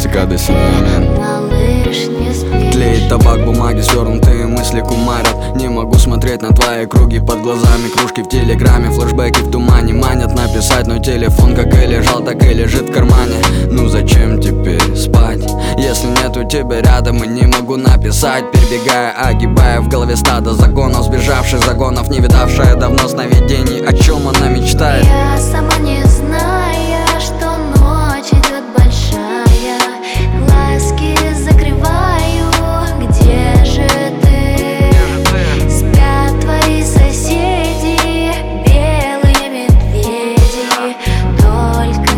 цикады синоним. Малыш, не спишь. Тлеет табак, бумаги, свернутые мысли кумарят. Не могу смотреть на твои круги под глазами. Кружки в телеграме, флешбеки в тумане манят написать, но телефон как и лежал, так и лежит в кармане. Ну зачем теперь спать, если нету тебя рядом и не могу написать? Перебегая, огибая в голове стадо загонов, сбежавших загонов, не видавшая давно сновидений. О чем она мечтает? Я сама не зная, что ночь идет большая, глазки закрываю. Где же ты? Спят твои соседи, белые медведи. Только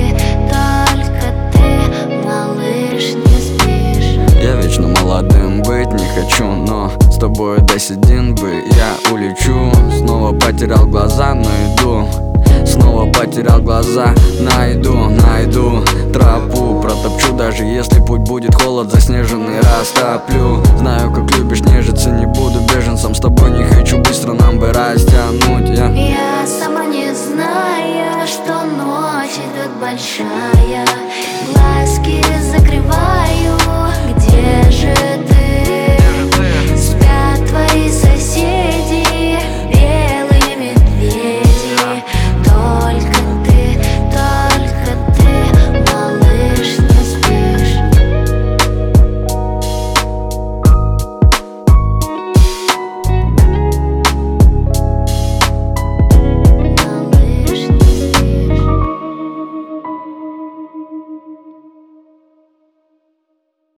ты, малыш, не спишь. Я вечно молодым быть не хочу, но с тобой досидин бы я улечу. Снова потерял глаза, но иду. Снова потерял глаза, найду тропу, протопчу, даже если путь будет холод заснеженный, растоплю. Знаю, как любишь, нежиться не буду беженцем, с тобой не хочу, быстро нам бы растянуть. Я сама не зная, что ночь идет большая, глазки закрываю. Где же